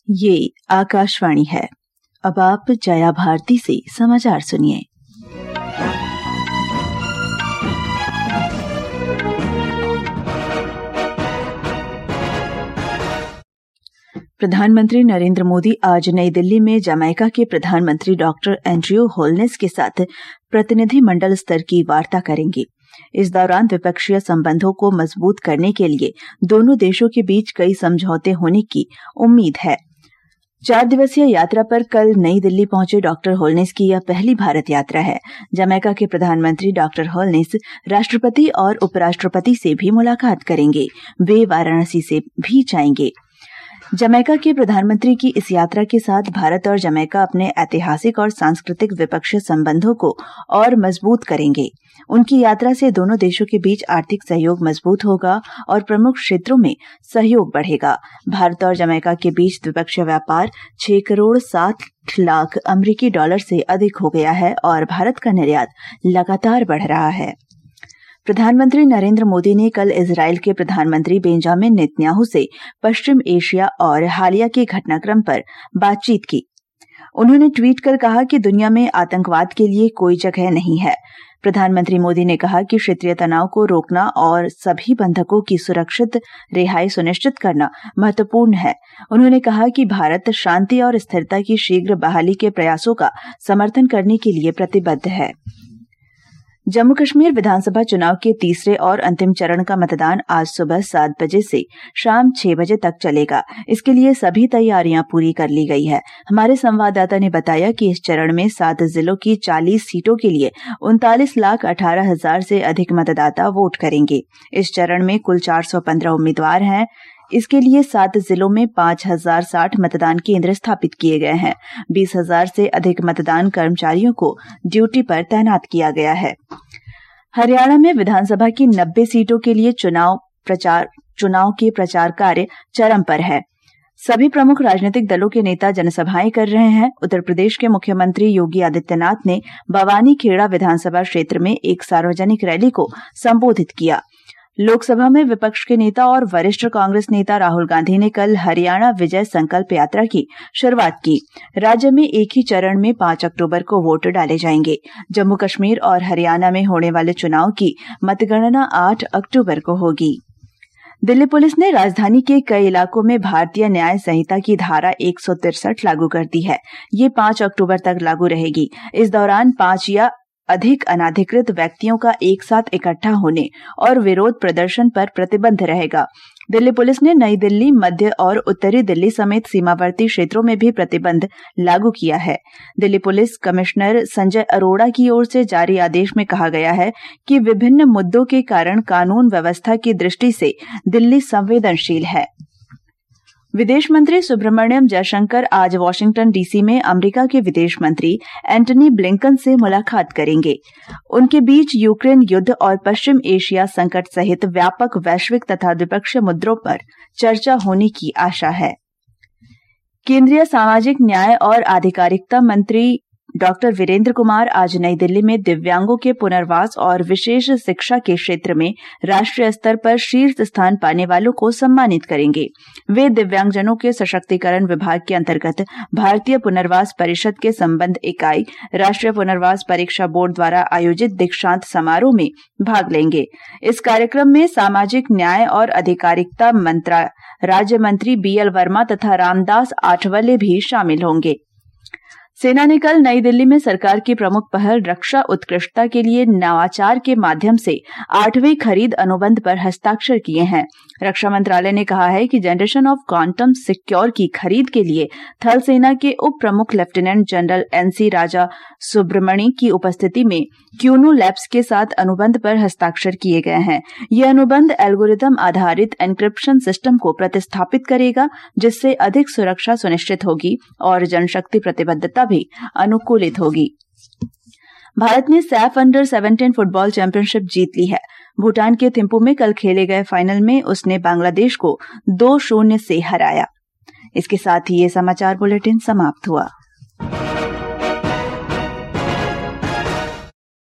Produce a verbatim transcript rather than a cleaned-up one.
ये आकाशवाणी है। अब आप जया भारती से समाचार सुनिए। प्रधानमंत्री नरेंद्र मोदी आज नई दिल्ली में जमैका के प्रधानमंत्री डॉक्टर एंड्रयू होलनेस के साथ प्रतिनिधिमंडल स्तर की वार्ता करेंगे। इस दौरान द्विपक्षीय संबंधों को मजबूत करने के लिए दोनों देशों के बीच कई समझौते होने की उम्मीद है। चार दिवसीय यात्रा पर कल नई दिल्ली पहुंचे डॉक्टर होलनेस की यह पहली भारत यात्रा है। जमैका के प्रधानमंत्री डॉक्टर होलनेस राष्ट्रपति और उपराष्ट्रपति से भी मुलाकात करेंगे। वे वाराणसी से भी जाएंगे। जमैका के प्रधानमंत्री की इस यात्रा के साथ भारत और जमैका अपने ऐतिहासिक और सांस्कृतिक द्विपक्षीय संबंधों को और मजबूत करेंगे। उनकी यात्रा से दोनों देशों के बीच आर्थिक सहयोग मजबूत होगा और प्रमुख क्षेत्रों में सहयोग बढ़ेगा। भारत और जमैका के बीच द्विपक्षीय व्यापार छह करोड़ सात लाख अमेरिकी डॉलर से अधिक हो गया है और भारत का निर्यात लगातार बढ़ रहा है। प्रधानमंत्री नरेंद्र मोदी ने कल इजराइल के प्रधानमंत्री बेंजामिन नेतन्याहू से पश्चिम एशिया और हालिया के घटनाक्रम पर बातचीत की। उन्होंने ट्वीट कर कहा कि दुनिया में आतंकवाद के लिए कोई जगह नहीं है। प्रधानमंत्री मोदी ने कहा कि क्षेत्रीय तनाव को रोकना और सभी बंधकों की सुरक्षित रिहाई सुनिश्चित करना महत्वपूर्ण है। उन्होंने कहा कि भारत शांति और स्थिरता की शीघ्र बहाली के प्रयासों का समर्थन करने के लिए प्रतिबद्ध है। जम्मू कश्मीर विधानसभा चुनाव के तीसरे और अंतिम चरण का मतदान आज सुबह सात बजे से शाम छह बजे तक चलेगा। इसके लिए सभी तैयारियां पूरी कर ली गई है। हमारे संवाददाता ने बताया कि इस चरण में सात जिलों की चालीस सीटों के लिए उनतालीस लाख अठारह हजार से अधिक मतदाता वोट करेंगे। इस चरण में कुल चार सौ पंद्रह उम्मीदवार हैं। इसके लिए सात जिलों में पांच हजार साठ मतदान केंद्र स्थापित किए गए हैं। बीस हजार से अधिक मतदान कर्मचारियों को ड्यूटी पर तैनात किया गया है। हरियाणा में विधानसभा की नब्बे सीटों के लिए चुनाव प्रचार चुनाव के प्रचार कार्य चरम पर है। सभी प्रमुख राजनीतिक दलों के नेता जनसभाएं कर रहे हैं। उत्तर प्रदेश के मुख्यमंत्री योगी आदित्यनाथ ने बवानी खेड़ा विधानसभा क्षेत्र में एक सार्वजनिक रैली को संबोधित किया। लोकसभा में विपक्ष के नेता और वरिष्ठ कांग्रेस नेता राहुल गांधी ने कल हरियाणा विजय संकल्प यात्रा की शुरुआत की। राज्य में एक ही चरण में पांच अक्टूबर को वोट डाले जाएंगे। जम्मू कश्मीर और हरियाणा में होने वाले चुनाव की मतगणना आठ अक्टूबर को होगी। दिल्ली पुलिस ने राजधानी के कई इलाकों में भारतीय न्याय संहिता की धारा एक सौ तिरसठ लागू कर दी है। ये पांच अक्टूबर तक लागू रहेगी। इस दौरान पांच या अधिक अनाधिकृत व्यक्तियों का एक साथ इकट्ठा होने और विरोध प्रदर्शन पर प्रतिबंध रहेगा। दिल्ली पुलिस ने नई दिल्ली, मध्य और उत्तरी दिल्ली समेत सीमावर्ती क्षेत्रों में भी प्रतिबंध लागू किया है। दिल्ली पुलिस कमिश्नर संजय अरोड़ा की ओर से जारी आदेश में कहा गया है कि विभिन्न मुद्दों के कारण कानून व्यवस्था की दृष्टि से दिल्ली संवेदनशील है। विदेश मंत्री सुब्रमण्यम जयशंकर आज वाशिंगटन डीसी में अमेरिका के विदेश मंत्री एंटनी ब्लिंकन से मुलाकात करेंगे। उनके बीच यूक्रेन युद्ध और पश्चिम एशिया संकट सहित व्यापक वैश्विक तथा द्विपक्षीय मुद्दों पर चर्चा होने की आशा है। केंद्रीय सामाजिक न्याय और आधिकारिकता मंत्री डॉक्टर वीरेंद्र कुमार आज नई दिल्ली में दिव्यांगों के पुनर्वास और विशेष शिक्षा के क्षेत्र में राष्ट्रीय स्तर पर शीर्ष स्थान पाने वालों को सम्मानित करेंगे। वे दिव्यांगजनों के सशक्तिकरण विभाग के अंतर्गत भारतीय पुनर्वास परिषद के संबंध इकाई राष्ट्रीय पुनर्वास परीक्षा बोर्ड द्वारा आयोजित दीक्षांत समारोह में भाग लेंगे। इस कार्यक्रम में सामाजिक न्याय और अधिकारिकता मंत्रा राज्य मंत्री बी एल वर्मा तथा रामदास आठवले भी शामिल होंगे। सेना ने कल नई दिल्ली में सरकार की प्रमुख पहल रक्षा उत्कृष्टता के लिए नवाचार के माध्यम से आठवें खरीद अनुबंध पर हस्ताक्षर किए हैं। रक्षा मंत्रालय ने कहा है कि जनरेशन ऑफ क्वांटम सिक्योर की खरीद के लिए थल सेना के उप प्रमुख lieutenant general N C Raja Subramani की उपस्थिति में क्यूनो लैब्स के साथ अनुबंध पर हस्ताक्षर किए गए हैं। यह अनुबंध एल्गोरिथम आधारित एन्क्रिप्शन सिस्टम को प्रतिस्थापित करेगा, जिससे अधिक सुरक्षा सुनिश्चित होगी और जनशक्ति प्रतिबद्धता भी अनुकूलित होगी। भारत ने सैफ अंडर सत्रह फुटबॉल चैंपियनशिप जीत ली है। भूटान के थिम्पू में कल खेले गए फाइनल में उसने बांग्लादेश को दो शून्य से हराया। इसके साथ ही ये समाचार बुलेटिन समाप्त हुआ।